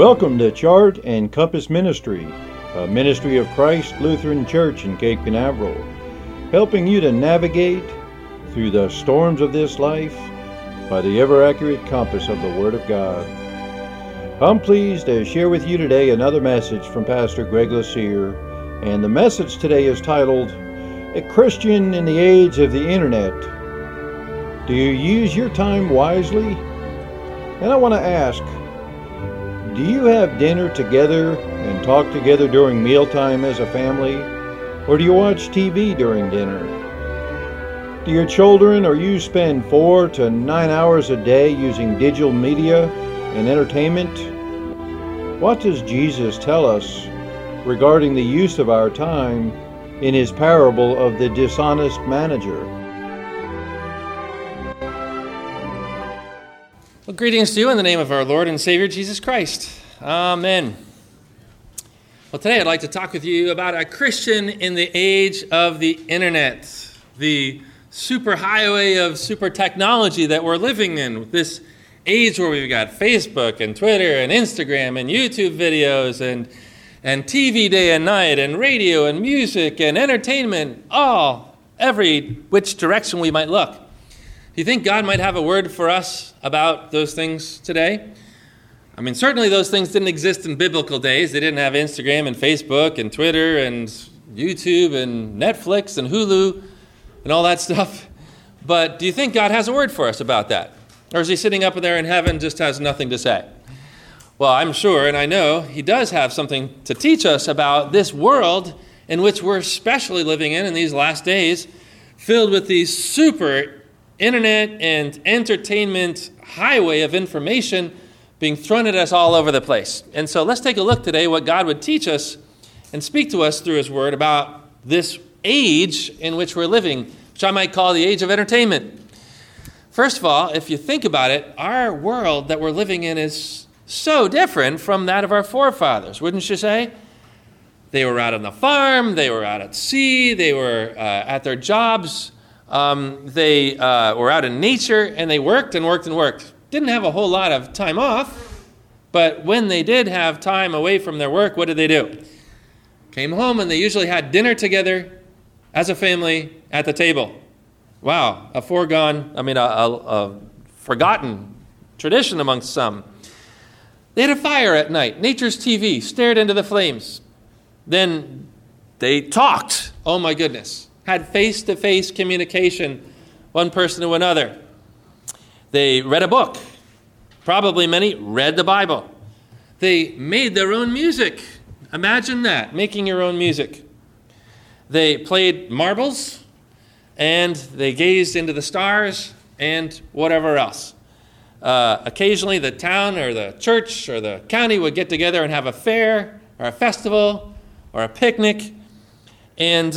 Welcome to Chart and Compass Ministry, a ministry of Christ Lutheran Church in Cape Canaveral, helping you to navigate through the storms of this life by the ever-accurate compass of the Word of God. I'm pleased to share with you today another message from Pastor Greg Lassere, and the message today is titled, A Christian in the Age of the Internet. Do you use your time wisely? And I want to ask, do you have dinner together and talk together during mealtime as a family? Or do you watch TV during dinner? Do your children or you spend 4 to 9 hours a day using digital media and entertainment? What does Jesus tell us regarding the use of our time in his parable of the dishonest manager? Well, greetings to you in the name of our Lord and Savior, Jesus Christ. Amen. Well, today I'd like to talk with you about a Christian in the age of the internet, the superhighway of super technology that we're living in, this age where we've got Facebook and Twitter and Instagram and YouTube videos and TV day and night and radio and music and entertainment, every which direction we might look. Do you think God might have a word for us about those things today? I mean, certainly those things didn't exist in biblical days. They didn't have Instagram and Facebook and Twitter and YouTube and Netflix and Hulu and all that stuff. But do you think God has a word for us about that? Or is he sitting up there in heaven just has nothing to say? Well, I'm sure and I know he does have something to teach us about this world in which we're especially living in these last days, filled with these super internet and entertainment highway of information being thrown at us all over the place. And so let's take a look today what God would teach us and speak to us through his word about this age in which we're living, which I might call the age of entertainment. First of all, if you think about it, our world that we're living in is so different from that of our forefathers, wouldn't you say? They were out on the farm, they were out at sea, they were at their jobs, they were out in nature, and they worked and worked and worked. Didn't have a whole lot of time off, but when they did have time away from their work, what did they do? Came home, and they usually had dinner together as a family at the table. Wow, a forgotten tradition amongst some. They had a fire at night. Nature's TV stared into the flames. Then they talked. Oh, my goodness. Had face-to-face communication, one person to another. They read a book. Probably many read the Bible. They made their own music. Imagine that, making your own music. They played marbles, and they gazed into the stars and whatever else. Occasionally, the town or the church or the county would get together and have a fair or a festival or a picnic. And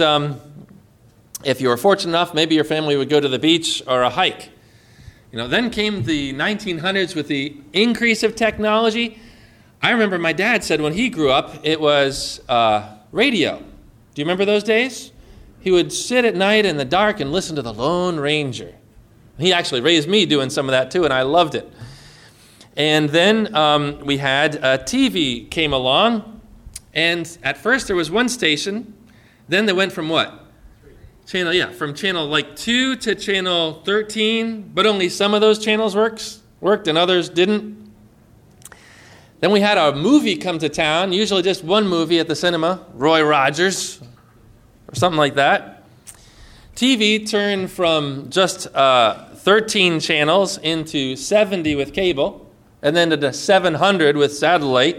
if you were fortunate enough, maybe your family would go to the beach or a hike. Then came the 1900s with the increase of technology. I remember my dad said when he grew up, it was radio. Do you remember those days? He would sit at night in the dark and listen to the Lone Ranger. He actually raised me doing some of that too, and I loved it. And then we had TV came along, and at first there was one station. Then they went from what? From channel 2 to channel 13, but only some of those channels worked and others didn't. Then we had a movie come to town, usually just one movie at the cinema, Roy Rogers, or something like that. TV turned from just 13 channels into 70 with cable, and then to 700 with satellite.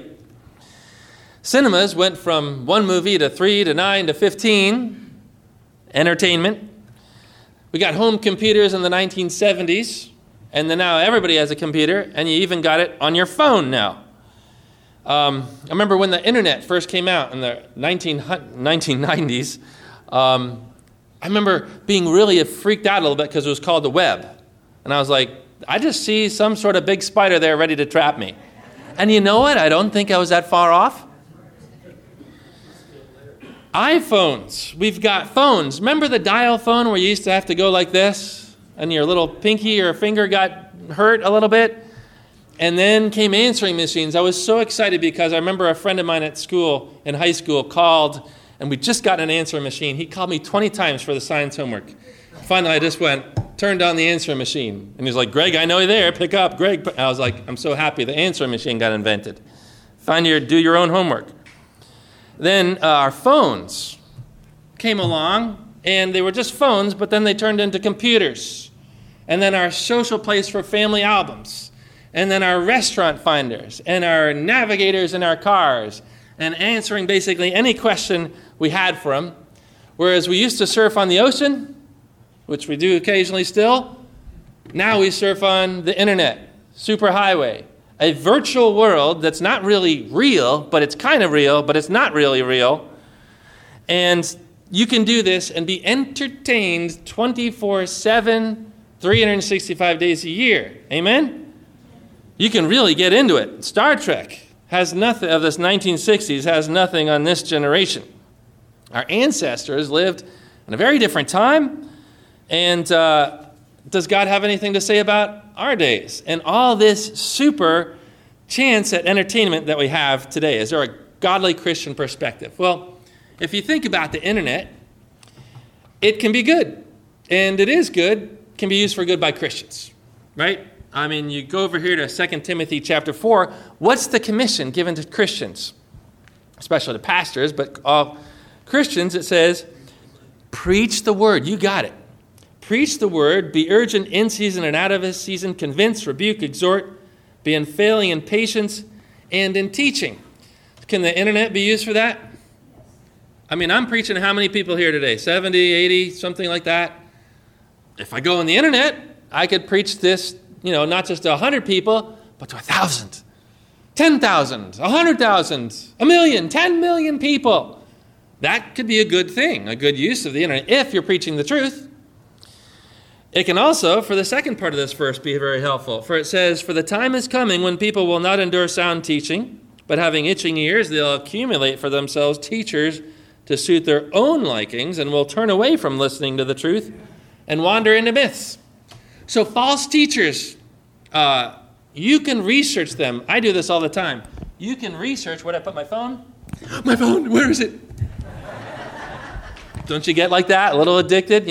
Cinemas went from one movie to 3 to 9 to 15. Entertainment. We got home computers in the 1970s, and then now everybody has a computer, and you even got it on your phone now. I remember when the internet first came out in the 1990s, I remember being really freaked out a little bit because it was called the web. And I was like, I just see some sort of big spider there ready to trap me. And you know what? I don't think I was that far off. iPhones. We've got phones. Remember the dial phone where you used to have to go like this and your little pinky or finger got hurt a little bit? And then came answering machines. I was so excited because I remember a friend of mine at school, in high school, called, and we just got an answering machine. He called me 20 times for the science homework. Finally, I just turned on the answering machine. And he's like, Greg, I know you're there. Pick up, Greg. I was like, I'm so happy the answering machine got invented. Do your own homework. Then our phones came along, and they were just phones, but then they turned into computers. And then our social place for family albums. And then our restaurant finders. And our navigators in our cars. And answering basically any question we had for them. Whereas we used to surf on the ocean, which we do occasionally still, now we surf on the internet, superhighway, a virtual world that's not really real, but it's kind of real, but it's not really real. And you can do this and be entertained 24/7, 365 days a year. Amen? You can really get into it. Star Trek has nothing of this 1960s, has nothing on this generation. Our ancestors lived in a very different time. And does God have anything to say about our days? And all this super chance at entertainment that we have today. Is there a godly Christian perspective? Well, if you think about the internet, it can be good. And it is good, can be used for good by Christians, right? I mean, you go over here to 2 Timothy chapter 4. What's the commission given to Christians? Especially to pastors, but all Christians, it says, preach the word. You got it. Preach the word, be urgent in season and out of his season, convince, rebuke, exhort, be unfailing in patience and in teaching. Can the internet be used for that? I mean, I'm preaching to how many people here today? 70, 80, something like that. If I go on the internet, I could preach this, not just to 100 people, but to 1,000, 10,000, 100,000, a million, 10 million people. That could be a good thing, a good use of the internet, if you're preaching the truth. It can also, for the second part of this verse, be very helpful. For it says, for the time is coming when people will not endure sound teaching, but having itching ears, they'll accumulate for themselves teachers to suit their own likings and will turn away from listening to the truth and wander into myths. So false teachers, you can research them. I do this all the time. You can research, where'd I put my phone? My phone, where is it? Don't you get like that, a little addicted,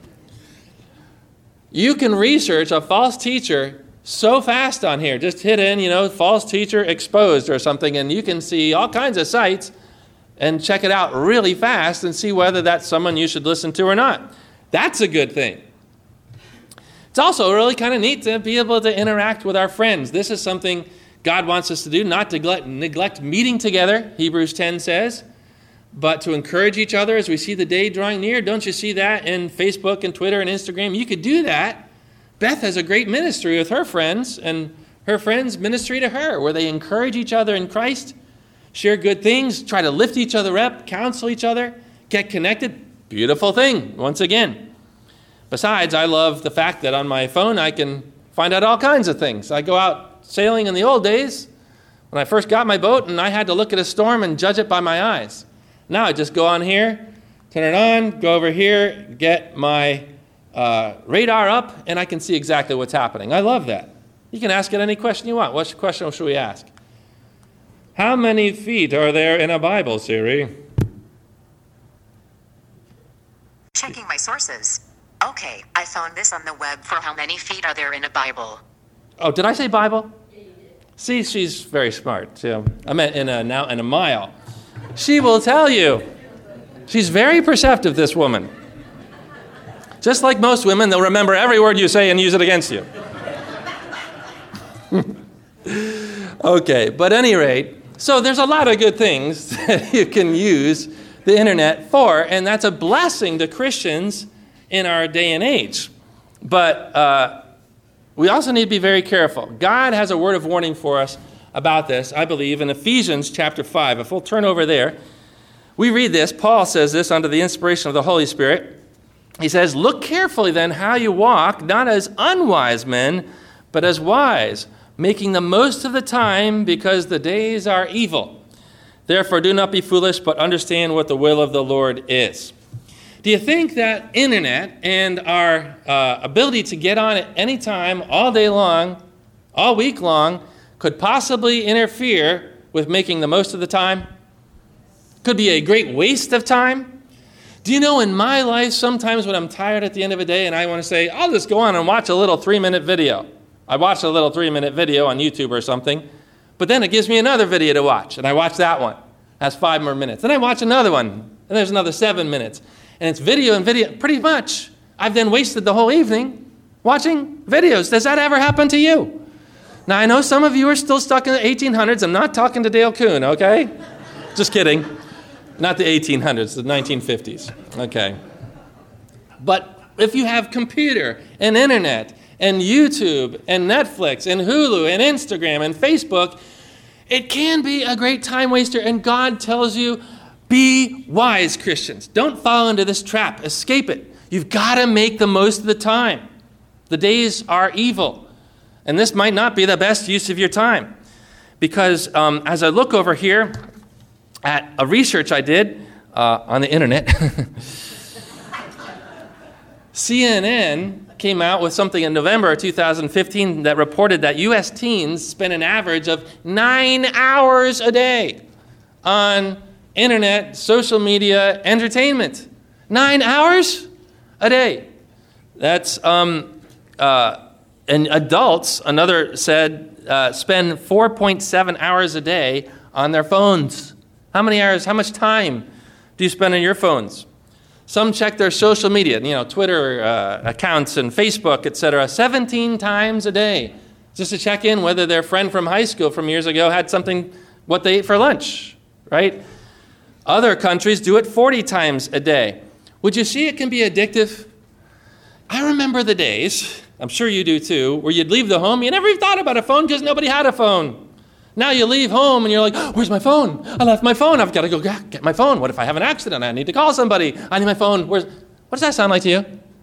You can research a false teacher so fast on here. Just hit in, false teacher exposed or something, and you can see all kinds of sites and check it out really fast and see whether that's someone you should listen to or not. That's a good thing. It's also really kind of neat to be able to interact with our friends. This is something God wants us to do, not to neglect meeting together, Hebrews 10 says, but to encourage each other as we see the day drawing near. Don't you see that in Facebook and Twitter and Instagram? You could do that. Beth has a great ministry with her friends, and her friends ministry to her, where they encourage each other in Christ, share good things, try to lift each other up, counsel each other, get connected. Beautiful thing, once again. Besides, I love the fact that on my phone I can find out all kinds of things. I go out sailing in the old days when I first got my boat, and I had to look at a storm and judge it by my eyes. Now I just go on here, turn it on, go over here, get my radar up, and I can see exactly what's happening. I love that. You can ask it any question you want. What question should we ask? How many feet are there in a Bible, Siri? Checking my sources. Okay, I found this on the web. For how many feet are there in a Bible? Oh, did I say Bible? See, she's very smart. So I meant in a mile. She will tell you. She's very perceptive, this woman. Just like most women, they'll remember every word you say and use it against you. Okay, but at any rate, so there's a lot of good things that you can use the internet for, and that's a blessing to Christians in our day and age. But we also need to be very careful. God has a word of warning for us about this, I believe, in Ephesians chapter 5. If we'll turn over there, we read this. Paul says this under the inspiration of the Holy Spirit. He says, look carefully then how you walk, not as unwise men, but as wise, making the most of the time because the days are evil. Therefore, do not be foolish, but understand what the will of the Lord is. Do you think that internet and our ability to get on it anytime, all day long, all week long, could possibly interfere with making the most of the time? Could be a great waste of time. Do you know, in my life, sometimes when I'm tired at the end of a day and I want to say, I'll just go on and watch a little 3-minute video. I watch a little 3-minute video on YouTube or something, but then it gives me another video to watch, and I watch that one. That's 5 more minutes. Then I watch another one, and there's another 7 minutes. And it's video and video, pretty much. I've then wasted the whole evening watching videos. Does that ever happen to you? Now, I know some of you are still stuck in the 1800s. I'm not talking to Dale Kuhn, okay? Just kidding. Not the 1800s, the 1950s. Okay. But if you have computer and internet and YouTube and Netflix and Hulu and Instagram and Facebook, it can be a great time waster. And God tells you, be wise, Christians. Don't fall into this trap. Escape it. You've got to make the most of the time. The days are evil. And this might not be the best use of your time. Because as I look over here at a research I did on the internet, CNN came out with something in November of 2015 that reported that U.S. teens spend an average of 9 hours a day on internet, social media, entertainment. 9 hours a day. That's, and adults, another said, spend 4.7 hours a day on their phones. How many hours, how much time do you spend on your phones? Some check their social media, Twitter accounts and Facebook, etc., 17 times a day, just to check in whether their friend from high school from years ago had something, what they ate for lunch, right? Other countries do it 40 times a day. Would you see it can be addictive? I remember the days, I'm sure you do too, where you'd leave the home, you never even thought about a phone because nobody had a phone. Now you leave home and you're like, oh, where's my phone? I left my phone. I've got to go get my phone. What if I have an accident? I need to call somebody. I need my phone. What does that sound like to you?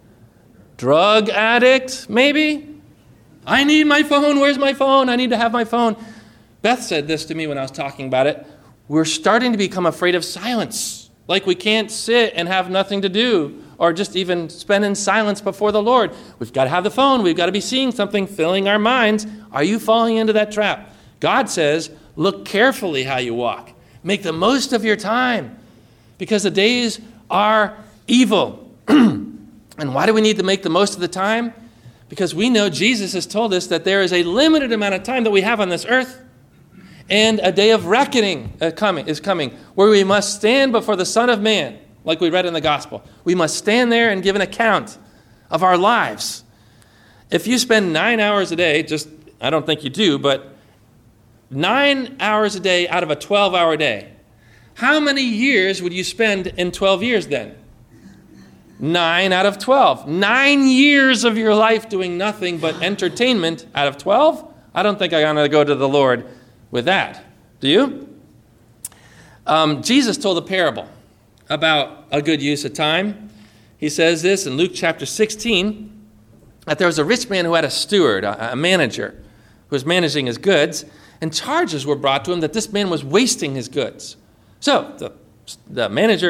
Drug addict, maybe? I need my phone. Where's my phone? I need to have my phone. Beth said this to me when I was talking about it. We're starting to become afraid of silence. Like we can't sit and have nothing to do or just even spend in silence before the Lord. We've got to have the phone. We've got to be seeing something, filling our minds. Are you falling into that trap? God says, look carefully how you walk. Make the most of your time because the days are evil. And why do we need to make the most of the time? Because we know Jesus has told us that there is a limited amount of time that we have on this earth, and a day of reckoning is coming, where we must stand before the Son of Man, like we read in the gospel. We must stand there and give an account of our lives. If you spend 9 hours a day, I don't think you do, but 9 hours a day out of a 12-hour day, how many years would you spend in 12 years then? 9 out of 12. 9 years of your life doing nothing but entertainment out of 12? I don't think I'm going to go to the Lord with that. Do you? Jesus told a parable about a good use of time. He says this in Luke chapter 16, that there was a rich man who had a steward, a manager, who was managing his goods, and charges were brought to him that this man was wasting his goods. So the manager,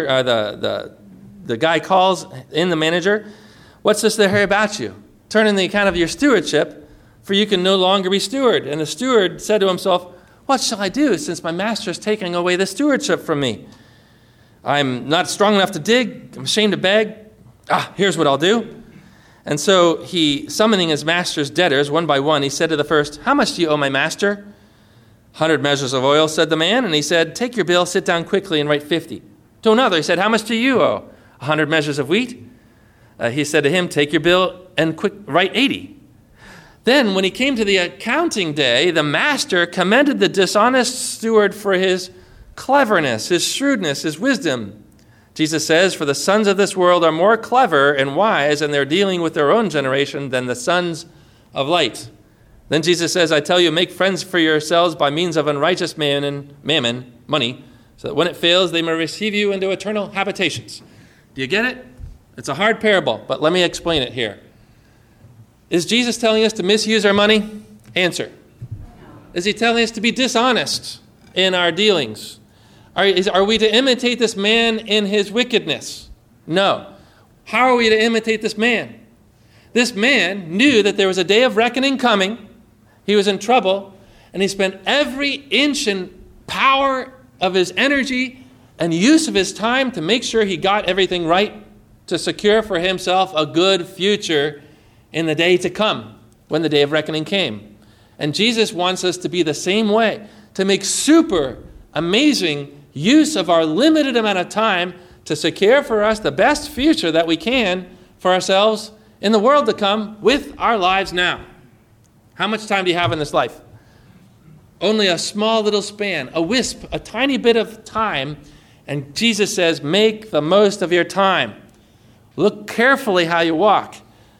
the guy calls in the manager, what's this they hear about you? Turn in the account of your stewardship, for you can no longer be steward. And the steward said to himself, what shall I do since my master is taking away the stewardship from me? I'm not strong enough to dig. I'm ashamed to beg. Here's what I'll do. And so he, summoning his master's debtors one by one, he said to the first, how much do you owe my master? 100 measures of oil, said the man. And he said, take your bill, sit down quickly and write 50. To another, he said, how much do you owe? 100 measures of wheat. He said to him, take your bill and write 80. Then when he came to the accounting day, the master commended the dishonest steward for his cleverness, his shrewdness, his wisdom. Jesus says, for the sons of this world are more clever and wise in their dealing with their own generation than the sons of light. Then Jesus says, I tell you, make friends for yourselves by means of unrighteous mammon, money, so that when it fails, they may receive you into eternal habitations. Do you get it? It's a hard parable, but let me explain it here. Is Jesus telling us to misuse our money? Answer. Is he telling us to be dishonest in our dealings? Are we to imitate this man in his wickedness? No. How are we to imitate this man? This man knew that there was a day of reckoning coming. He was in trouble, and he spent every inch and power of his energy and use of his time to make sure he got everything right to secure for himself a good future in the day to come, when the day of reckoning came. And Jesus wants us to be the same way, to make super amazing use of our limited amount of time to secure for us the best future that we can for ourselves in the world to come with our lives now. How much time do you have in this life? Only a small little span, a wisp, a tiny bit of time. And Jesus says, make the most of your time. Look carefully how you walk,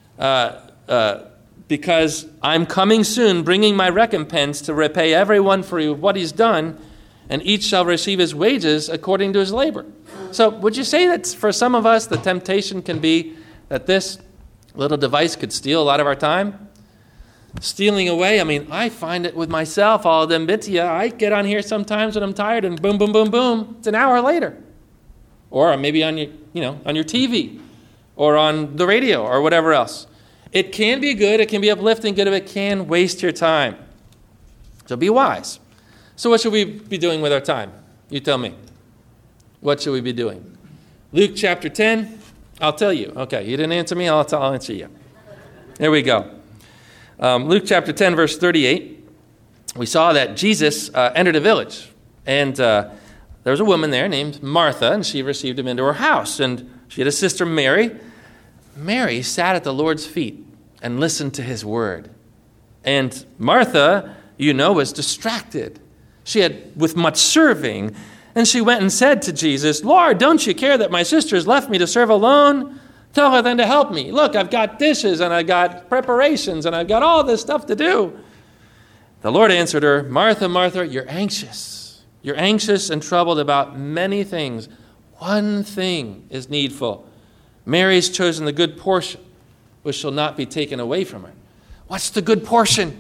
because I'm coming soon, bringing my recompense to repay everyone for what he's done, and each shall receive his wages according to his labor. So would you say that for some of us, the temptation can be that this little device could steal a lot of our time? Stealing away, I mean, I find it with myself, I'll admit to you, I get on here sometimes when I'm tired and boom, boom, boom, boom, it's an hour later. Or maybe on your, on your TV or on the radio or whatever else. It can be good, it can be uplifting, good, but it can waste your time. So be wise. So what should we be doing with our time? You tell me. What should we be doing? Luke chapter 10, I'll tell you. Okay, you didn't answer me, I'll answer you. Here we go. Luke chapter 10, verse 38, we saw that Jesus entered a village, and there was a woman there named Martha, and she received him into her house, and she had a sister, Mary. Mary sat at the Lord's feet and listened to his word. And Martha, was distracted. She had with much serving, and she went and said to Jesus, Lord, don't you care that my sister has left me to serve alone? Tell her then to help me. Look, I've got dishes and I've got preparations and I've got all this stuff to do. The Lord answered her, Martha, Martha, you're anxious. You're anxious and troubled about many things. One thing is needful. Mary's chosen the good portion, which shall not be taken away from her. What's the good portion?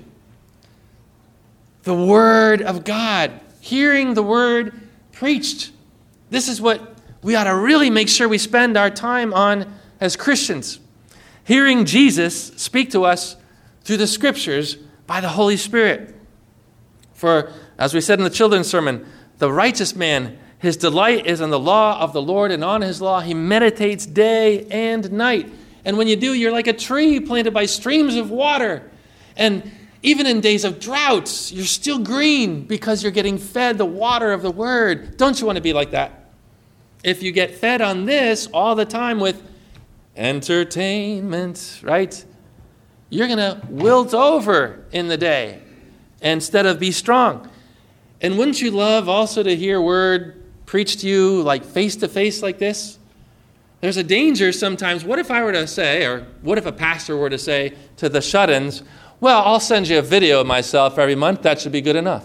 The Word of God. Hearing the Word preached. This is what we ought to really make sure we spend our time on as Christians, hearing Jesus speak to us through the Scriptures by the Holy Spirit. For, as we said in the children's sermon, the righteous man, his delight is in the law of the Lord, and on his law he meditates day and night. And when you do, you're like a tree planted by streams of water. And even in days of droughts, you're still green because you're getting fed the water of the Word. Don't you want to be like that? If you get fed on this all the time with entertainment, right? You're going to wilt over in the day instead of be strong. And wouldn't you love also to hear word preached to you like face-to-face like this? There's a danger sometimes. What if I were to say, or what if a pastor were to say to the shut-ins, well, I'll send you a video of myself every month. That should be good enough.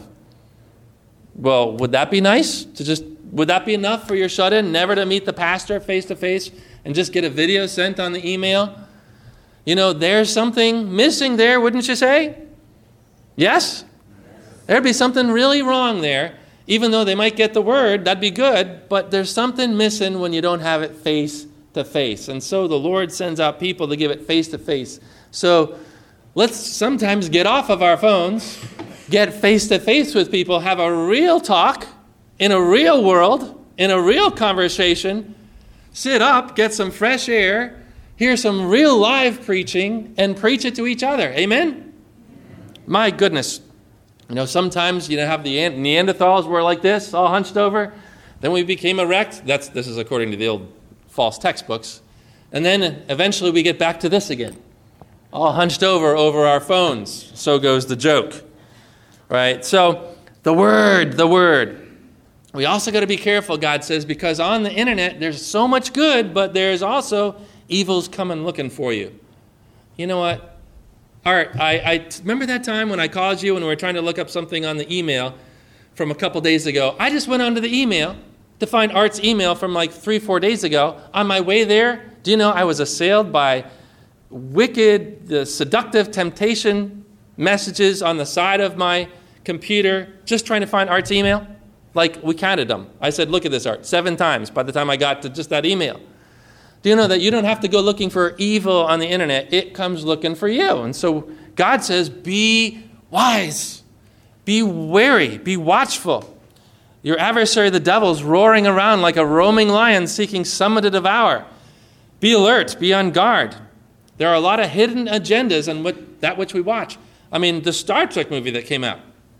Well, would that be nice? Would that be enough for your shut-in, never to meet the pastor face-to-face and just get a video sent on the email? There's something missing there, wouldn't you say? Yes? There'd be something really wrong there. Even though they might get the word, that'd be good, but there's something missing when you don't have it face-to-face. And so the Lord sends out people to give it face-to-face. So let's sometimes get off of our phones, get face-to-face with people, have a real talk in a real world, in a real conversation, sit up, get some fresh air, hear some real live preaching, and preach it to each other. Amen? My goodness. Sometimes have the Neanderthals were like this, all hunched over. Then we became erect. This is according to the old false textbooks. And then eventually we get back to this again. All hunched over our phones. So goes the joke. Right? So the word. We also got to be careful, God says, because on the internet there's so much good, but there's also evils coming looking for you. You know what? Art, I remember that time when I called you and we were trying to look up something on the email from a couple days ago. I just went onto the email to find Art's email from like 3-4 days ago. On my way there, do you know I was assailed by wicked, seductive temptation messages on the side of my computer just trying to find Art's email? Like, we counted them. I said, look at this, Art, 7 times by the time I got to just that email. Do you know that you don't have to go looking for evil on the internet? It comes looking for you. And so God says, be wise. Be wary, be watchful. Your adversary, the devil, is roaring around like a roaming lion seeking someone to devour. Be alert, be on guard. There are a lot of hidden agendas on that which we watch. I mean, the Star Trek movie that came out.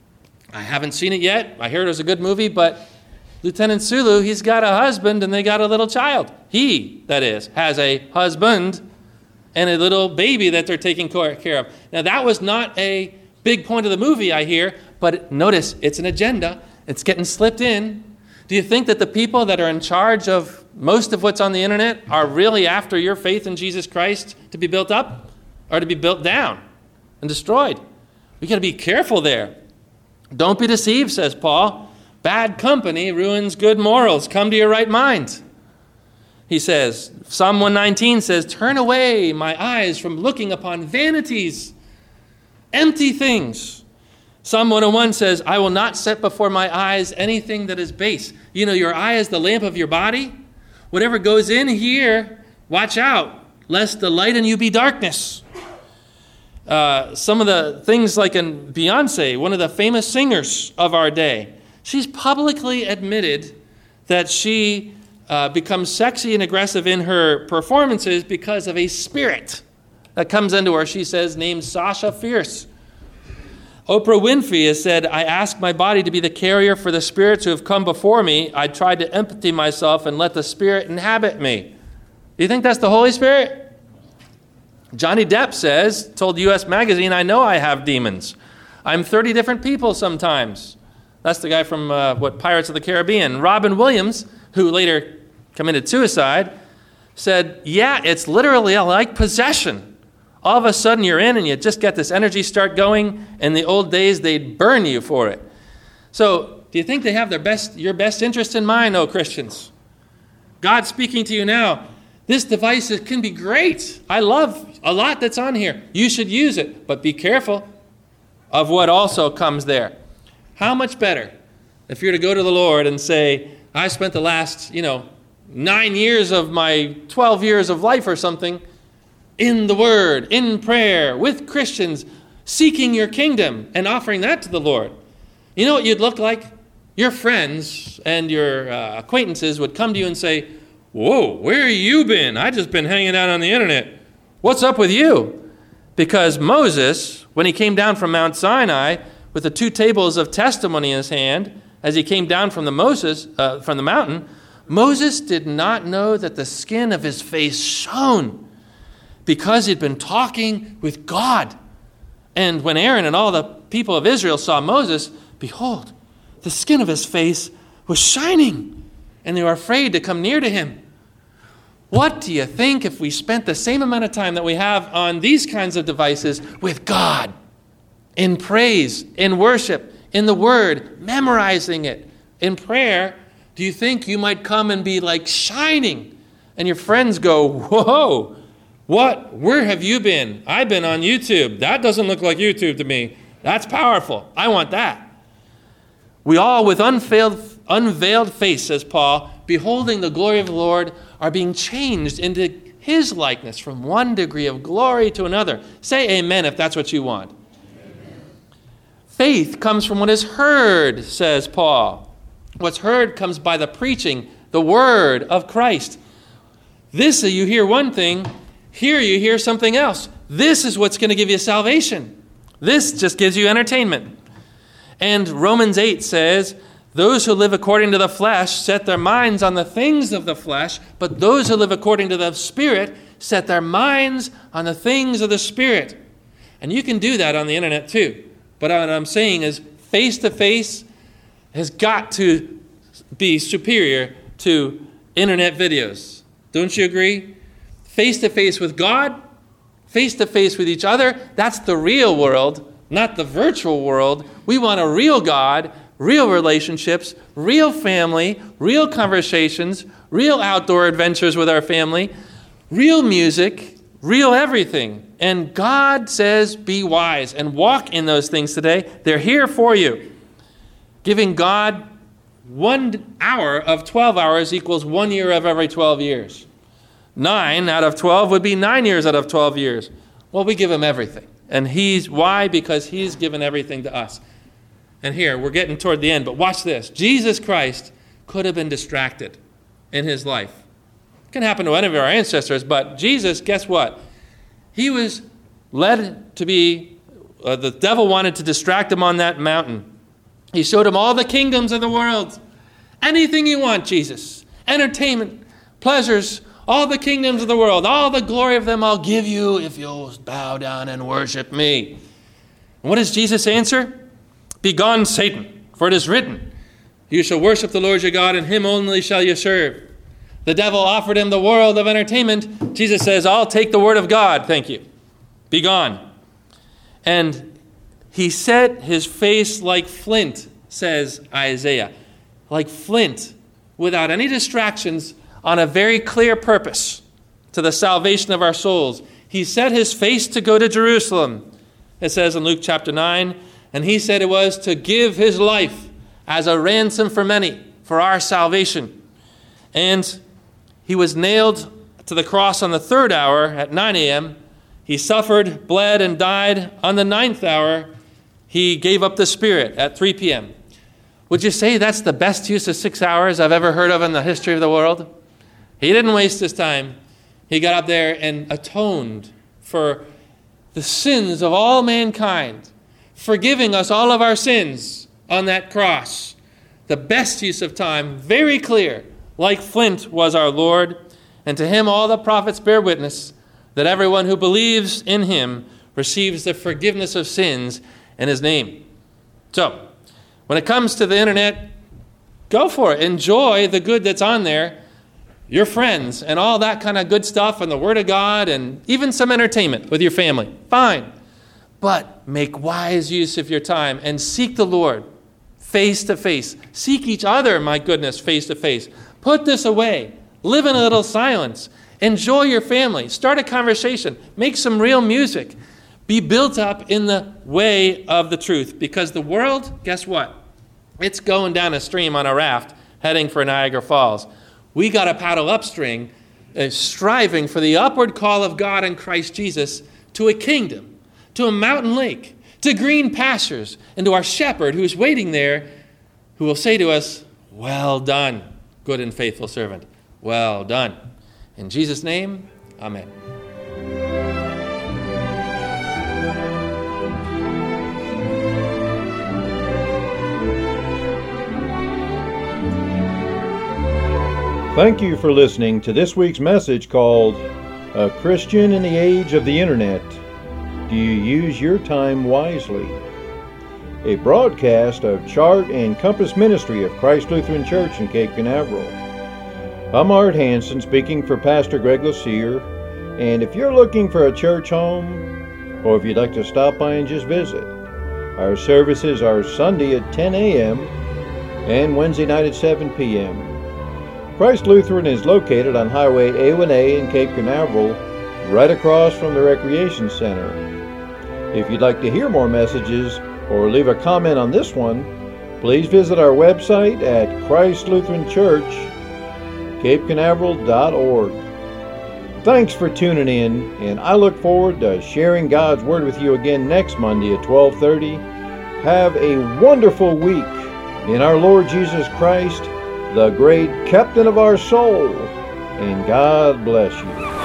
I haven't seen it yet. I heard it was a good movie, but Lieutenant Sulu, he's got a husband and they got a little child. He, that is, has a husband and a little baby that they're taking care of. Now, that was not a big point of the movie, I hear, but notice it's an agenda. It's getting slipped in. Do you think that the people that are in charge of most of what's on the internet are really after your faith in Jesus Christ to be built up or to be built down and destroyed? We got to be careful there. Don't be deceived, says Paul. Bad company ruins good morals. Come to your right mind. He says, Psalm 119 says, turn away my eyes from looking upon vanities, empty things. Psalm 101 says, I will not set before my eyes anything that is base. You know, your eye is the lamp of your body. Whatever goes in here, watch out, lest the light in you be darkness. Some of the things like in Beyonce, one of the famous singers of our day, she's publicly admitted that she becomes sexy and aggressive in her performances because of a spirit that comes into her, she says, named Sasha Fierce. Oprah Winfrey has said, I ask my body to be the carrier for the spirits who have come before me. I tried to empty myself and let the Spirit inhabit me. Do you think that's the Holy Spirit? Johnny Depp told U.S. Magazine, I know I have demons. I'm 30 different people sometimes. That's the guy from, Pirates of the Caribbean. Robin Williams, who later committed suicide, said, yeah, it's literally like possession. All of a sudden you're in and you just get this energy start going. In the old days, they'd burn you for it. So do you think they have your best interest in mind? No, Christians. God's speaking to you now. This device can be great. I love a lot that's on here. You should use it, but be careful of what also comes there. How much better if you're to go to the Lord and say, I spent the last, 9 years of my 12 years of life or something in the Word, in prayer, with Christians, seeking your kingdom and offering that to the Lord. You know what you'd look like? Your friends and your acquaintances would come to you and say, whoa, where have you been? I just been hanging out on the internet. What's up with you? Because Moses, when he came down from Mount Sinai with the 2 tables of testimony in his hand, as he came down from the mountain, Moses did not know that the skin of his face shone because he'd been talking with God. And when Aaron and all the people of Israel saw Moses, behold, the skin of his face was shining, and they were afraid to come near to him. What do you think if we spent the same amount of time that we have on these kinds of devices with God, in praise, in worship, in the Word, memorizing it, in prayer? Do you think you might come and be like shining, and your friends go, whoa, what? Where have you been? I've been on YouTube. That doesn't look like YouTube to me. That's powerful. I want that. We all, with unveiled face, says Paul, beholding the glory of the Lord, are being changed into his likeness from one degree of glory to another. Say amen if that's what you want. Amen. Faith comes from what is heard, says Paul. What's heard comes by the preaching, the word of Christ. This, you hear one thing, here you hear something else. This is what's going to give you salvation. This just gives you entertainment. And Romans 8 says, those who live according to the flesh set their minds on the things of the flesh, but those who live according to the Spirit set their minds on the things of the Spirit. And you can do that on the internet too. But what I'm saying is face-to-face has got to be superior to internet videos. Don't you agree? Face-to-face with God, face-to-face with each other, that's the real world, not the virtual world. We want a real God, real relationships, real family, real conversations, real outdoor adventures with our family, real music, real everything. And God says, be wise and walk in those things today. They're here for you. Giving God 1 hour of 12 hours equals 1 year of every 12 years. 9 out of 12 would be 9 years out of 12 years. Well, we give him everything. And why? Because he's given everything to us. And here, we're getting toward the end, but watch this. Jesus Christ could have been distracted in his life. It can happen to any of our ancestors, but Jesus, guess what? He was led to be, the devil wanted to distract him on that mountain. He showed him all the kingdoms of the world. Anything you want, Jesus. Entertainment, pleasures, all the kingdoms of the world, all the glory of them I'll give you if you'll bow down and worship me. And what does Jesus answer? Begone, Satan, for it is written, you shall worship the Lord your God, and him only shall you serve. The devil offered him the world of entertainment. Jesus says, I'll take the word of God, thank you. Begone. And he set his face like flint, says Isaiah. Like flint, without any distractions, on a very clear purpose to the salvation of our souls. He set his face to go to Jerusalem. It says in Luke chapter 9, and he said it was to give his life as a ransom for many, for our salvation. And he was nailed to the cross on the 3rd hour at 9 a.m. He suffered, bled, and died on the 9th hour. He gave up the spirit at 3 p.m. Would you say that's the best use of 6 hours I've ever heard of in the history of the world? He didn't waste his time. He got up there and atoned for the sins of all mankind, forgiving us all of our sins on that cross. The best use of time, very clear, like flint was our Lord. And to him all the prophets bear witness that everyone who believes in him receives the forgiveness of sins in his name. So, when it comes to the internet, go for it. Enjoy the good that's on there, your friends, and all that kind of good stuff, and the Word of God, and even some entertainment with your family. Fine. But make wise use of your time and seek the Lord face to face. Seek each other, my goodness, face to face. Put this away. Live in a little silence. Enjoy your family. Start a conversation. Make some real music. Be built up in the way of the truth. Because the world, guess what? It's going down a stream on a raft heading for Niagara Falls. We got to paddle upstream, striving for the upward call of God in Christ Jesus to a kingdom, to a mountain lake, to green pastures, and to our shepherd who's waiting there, who will say to us, well done, good and faithful servant. Well done. In Jesus' name, amen. Thank you for listening to this week's message called A Christian in the Age of the Internet. Do you use your time wisely? A broadcast of Chart and Compass Ministry of Christ Lutheran Church in Cape Canaveral. I'm Art Hansen speaking for Pastor Greg Lucier, and if you're looking for a church home, or if you'd like to stop by and just visit, our services are Sunday at 10 a.m. and Wednesday night at 7 p.m. Christ Lutheran is located on Highway A1A in Cape Canaveral, right across from the Recreation Center. If you'd like to hear more messages or leave a comment on this one, please visit our website at ChristLutheranChurch.CapeCanaveral.org. Thanks for tuning in, and I look forward to sharing God's Word with you again next Monday at 12:30. Have a wonderful week in our Lord Jesus Christ, the great captain of our soul, and God bless you.